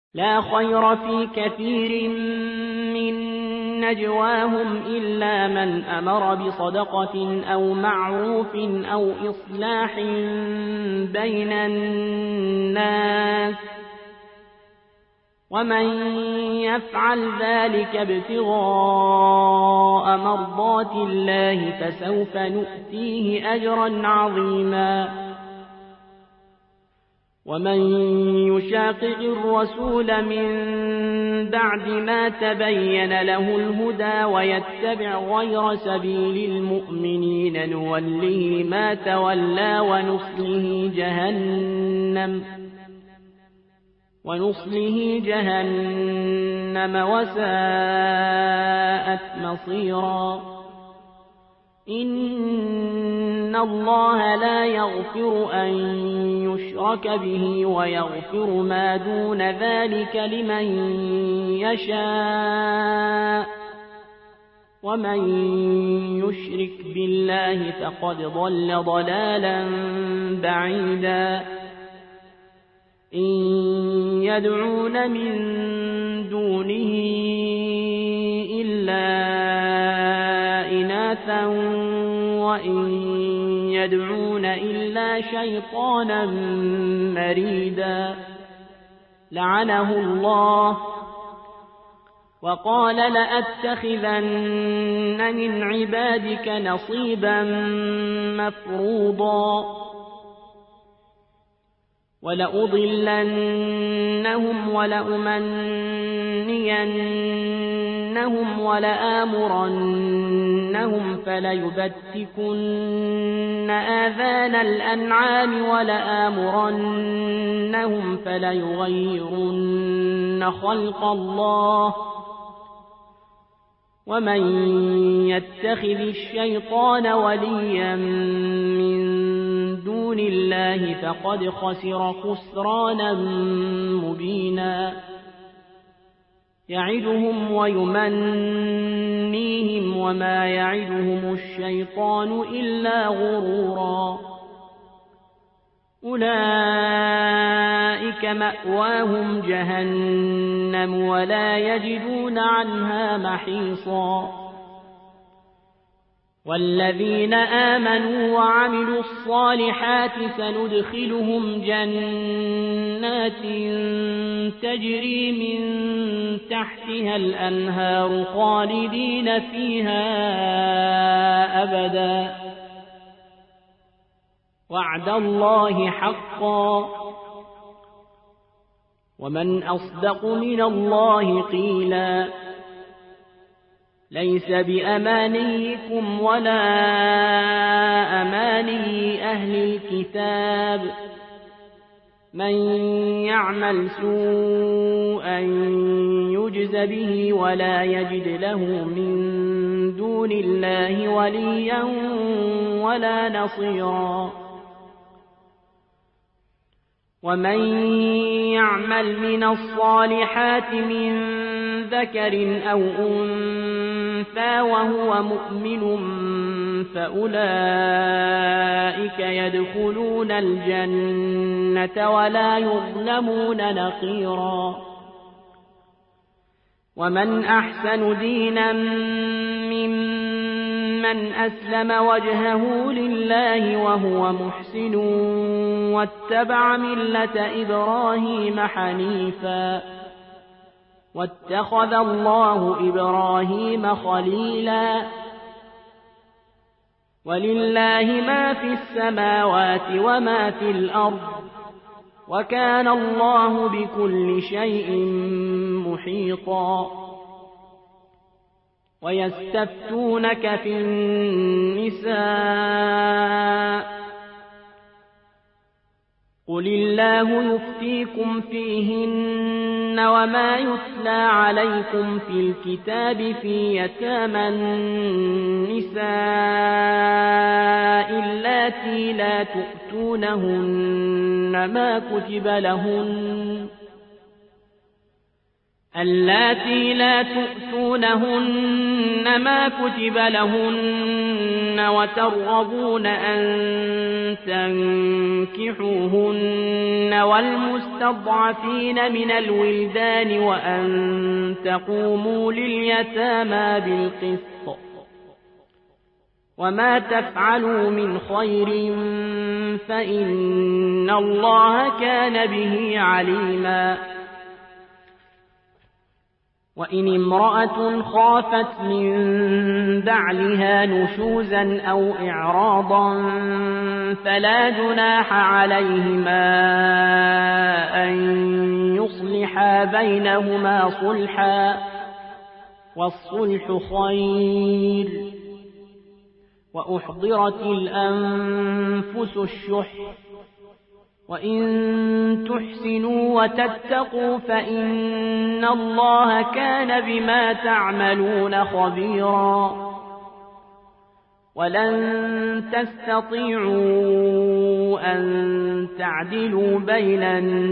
لا خير في كثير من نجواهم إلا من أمر بصدقة أو معروف أو إصلاح بين الناس ومن يفعل ذلك ابتغاء مرضات الله فسوف نؤتيه أجرا عظيما ومن يشاقق الرسول من بعد ما تبين له الهدى ويتبع غير سبيل المؤمنين نوله ما تولى ونصله جهنم وساءت مصيرا إن الله لا يغفر أن يشرك به ويغفر ما دون ذلك لمن يشاء ومن يشرك بالله فقد ضل ضلالا بعيدا إن يدعون من دونه إلا إناثا وإن يدعون إلا شيطانا مريدا لعنه الله وقال لأتخذن من عبادك نصيبا مفروضا ولأضلنهم ولأمنينهم ولآمرنهم فليبتكن آذان الأنعام ولآمرنهم فليغيرن خلق الله ومن يتخذ الشيطان وليا من دون الله فقد خسر خسرانا مبينا يعدهم ويمنيهم وما يعدهم الشيطان إلا غرورا أولئك مأواهم جهنم ولا يجدون عنها محيصا والذين آمنوا وعملوا الصالحات سندخلهم جنات تجري من تحتها الأنهار خالدين فيها أبدا وعد الله حقا ومن أصدق من الله قيلا ليس بأمانيكم ولا أماني أهل الكتاب من يعمل سوءا يجز به ولا يجد له من دون الله وليا ولا نصيرا ومن يعمل من الصالحات من ذكر أو أنثى وهو مؤمن فأولئك يدخلون الجنة ولا يظلمون نقيرا ومن أحسن دينا ممن أسلم وجهه لله وهو محسن واتبع ملة إبراهيم حنيفا واتخذ الله إبراهيم خليلا ولله ما في السماوات وما في الأرض وكان الله بكل شيء محيطا ويستفتونك في النساء قل الله يفتيكم فيهن وما يتلى عليكم في الكتاب في يتامى النساء اللاتي لا تؤتونهن ما كتب لهن اللاتي لا تؤتونهن ما كتب لهن وترغبون أن تنكحوهن والمستضعفين من الولدان وأن تقوموا لليتامى بالقسط وما تفعلوا من خير فإن الله كان به عليما وإن امرأة خافت من بعلها نشوزا أو إعراضا فلا جناح عليهما أن يصلحا بينهما صلحا والصلح خير وأحضرت الأنفس الشح وإن تحسنوا وتتقوا فإن الله كان بما تعملون خبيرا ولن تستطيعوا أن تعدلوا بين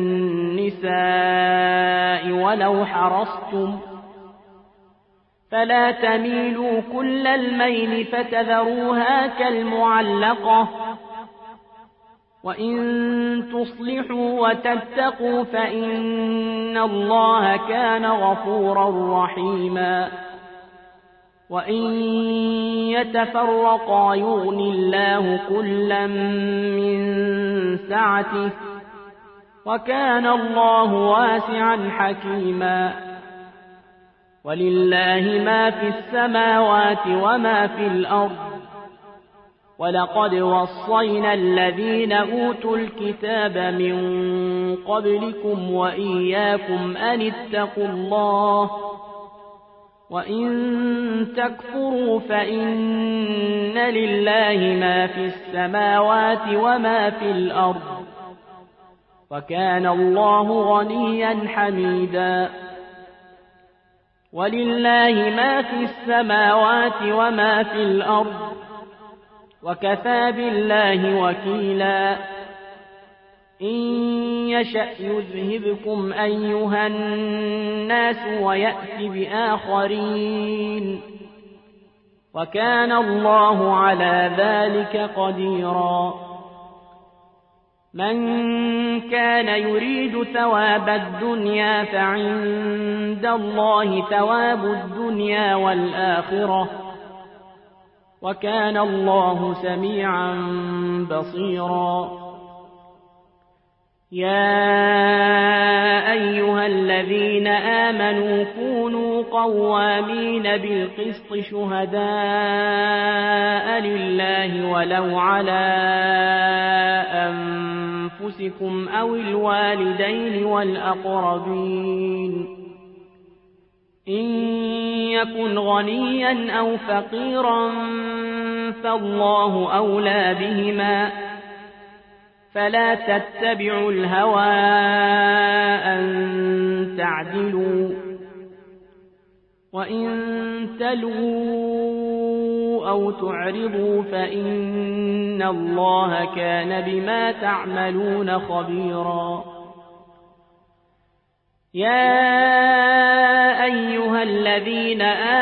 النساء ولو حرصتم فلا تميلوا كل الميل فتذروها كالمعلقة وإن تصلحوا وتتقوا فإن الله كان غفورا رحيما وإن يتفرقا يغن الله كلا من سعته وكان الله واسعا حكيما ولله ما في السماوات وما في الأرض ولقد وصينا الذين أوتوا الكتاب من قبلكم وإياكم أن اتقوا الله وإن تكفروا فإن لله ما في السماوات وما في الأرض وكان الله غنيا حميدا ولله ما في السماوات وما في الأرض وكفى بالله وكيلا إن يشأ يذهبكم أيها الناس ويأت بآخرين وكان الله على ذلك قديرا من كان يريد ثواب الدنيا فعند الله ثواب الدنيا والآخرة وكان الله سميعا بصيرا يا أيها الذين آمنوا كونوا قوامين بالقسط شهداء لله ولو على أنفسكم أو الوالدين والأقربين إن يكن غنيا أو فقيرا فالله أولى بهما فلا تتبعوا الهوى أن تعدلوا وإن تلووا أو تعرضوا فإن الله كان بما تعملون خبيرا يا أيها الذين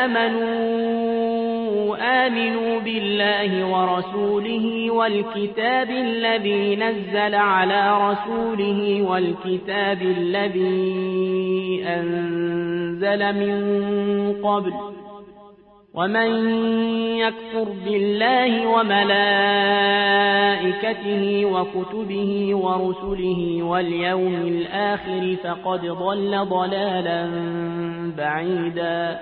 آمنوا بالله ورسوله والكتاب الذي نزل على رسوله والكتاب الذي أنزل من قبل ومن يكفر بالله وملائكته وكتبه ورسله واليوم الآخر فقد ضل ضلالا بعيدا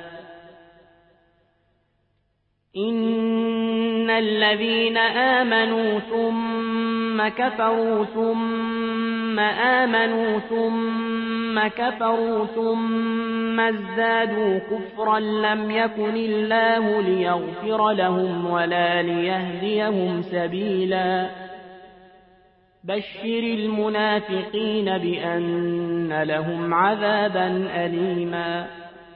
إن الذين آمنوا ثم كفروا ثم آمنوا ثم كفروا ثم ازدادوا كفرا لم يكن الله ليغفر لهم ولا ليهديهم سبيلا بشر المنافقين بأن لهم عذابا أليما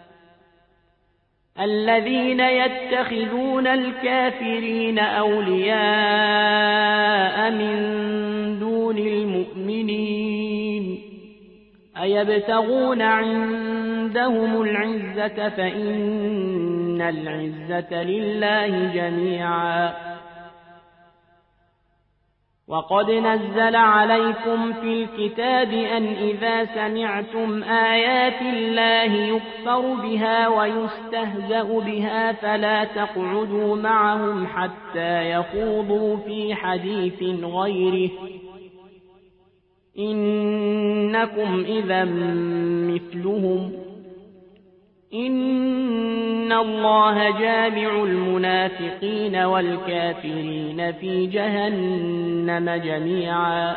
الذين يتخذون الكافرين أولياء من دون المؤمنين أيبتغون عندهم العزة فإن العزة لله جميعا. وقد نزل عليكم في الكتاب أن إذا سمعتم آيات الله يكفر بها ويستهزأ بها فلا تقعدوا معهم حتى يخوضوا في حديث غيره إنكم إذا مثلهم إن الله جامع المنافقين والكافرين في جهنم جميعا.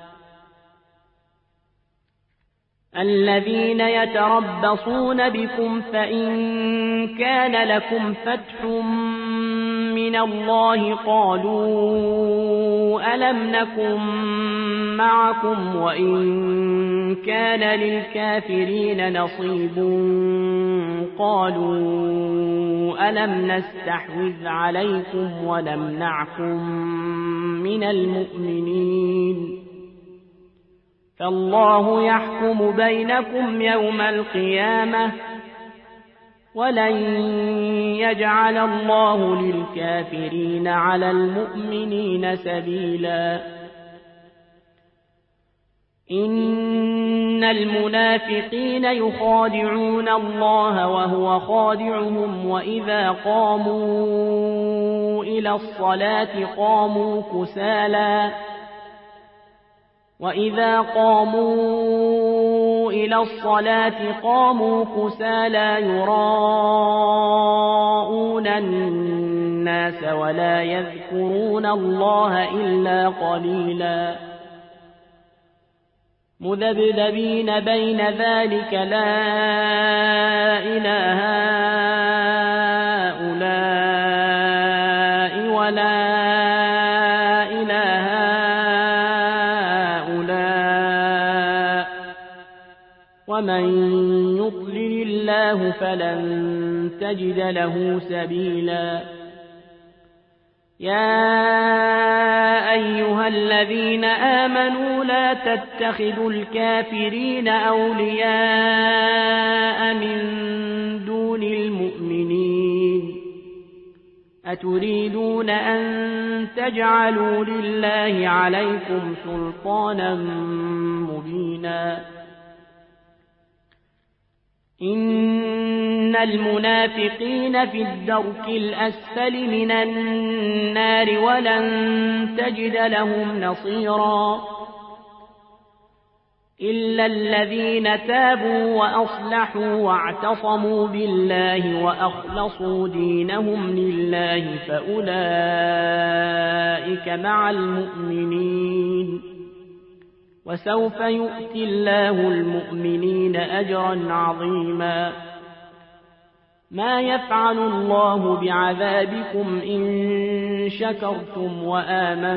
الذين يتربصون بكم فإن كان لكم فتح من الله قالوا ألم نكن معكم وإن كان للكافرين نصيب قالوا ألم نستحوذ عليكم ونمنعكم من المؤمنين فالله يحكم بينكم يوم القيامة ولن يجعل الله للكافرين على المؤمنين سبيلا. إن المنافقين يخادعون الله وهو خادعهم وإذا قاموا إلى الصلاة قاموا كسالى يراءون الناس ولا يذكرون الله إلا قليلا مذبذبين بين ذلك لا إله هؤلاء ولا إله هؤلاء ومن يضلل الله فلن تجد له سبيلا. يا أيها الذين آمنوا لا تتخذوا الكافرين أولياء من دون المؤمنين أتريدون أن تجعلوا لله عليكم سلطانا مبينا. إن المنافقين في الدرك الأسفل من النار ولن تجد لهم نصيرا إلا الذين تابوا وأصلحوا واعتصموا بالله وأخلصوا دينهم لله فأولئك مع المؤمنين وسوف يؤتي الله المؤمنين أجرا عظيما. ما يفعل الله بعذابكم إن شكرتم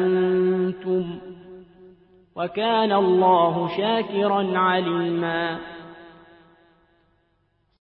وآمنتم وكان الله شاكرا عليما.